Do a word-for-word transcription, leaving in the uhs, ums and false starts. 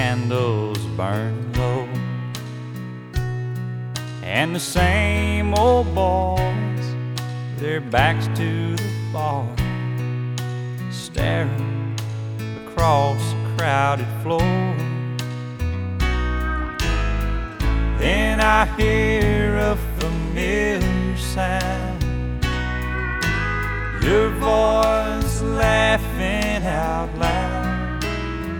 candles burn low, and the same old boys, their backs to the bar, staring across the crowded floor. Then I hear a familiar sound, your voice laughing out loud.